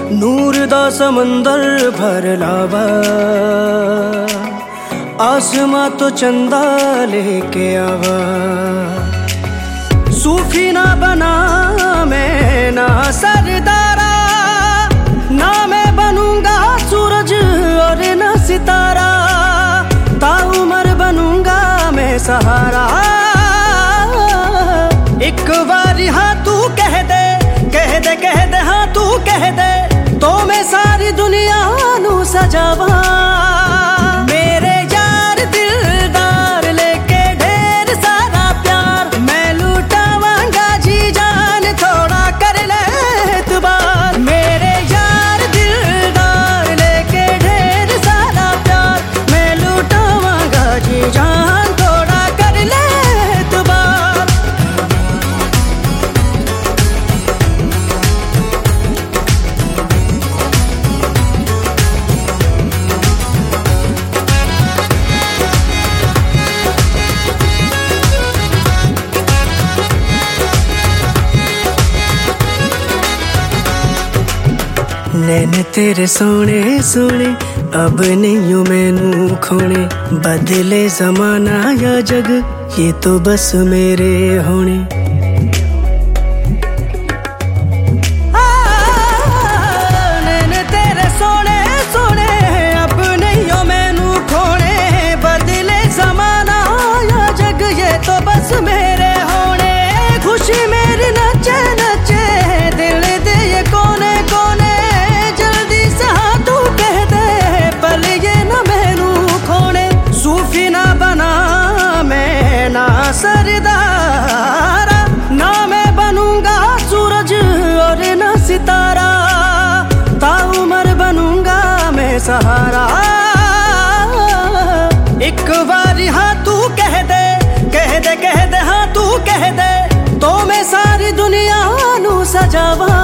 ਨੂਰ ਦਾ ਸਮੁੰਦਰ ਭਰ ਲਾਵਾ आसमां तो चंदा लेके आवा। सूफी ना बना मैं ना सरदारा, ना मैं बनूंगा सूरज और ना सितारा, ताउमर बनूंगा मैं सहारा। एक बार हाँ तू कह दे, कह दे, कह दे, हाँ तू कह दे, तो मैं सारी दुनिया नू सजावा। नैन तेरे सोने सोने अब नहीं हूँ मैनू खोने, बदले जमाना या जग ये तो बस मेरे होने। नैन तेरे सोने सोने अब नहीं हूँ मैनू खोने, बदले जमाना या जग ये तो बस मेरे होने। खुशी मेरी नचे नचे दिल दे ये कोने कोने, सूफी ना बना मैं ना सरदारा, ना मैं बनूंगा सूरज और ना सितारा, ताउमर बनूंगा मैं सहारा। एक बार हाँ तू कह दे, कह दे, कह दे, हाँ तू कह दे, तो मैं सारी दुनिया नू सजावा।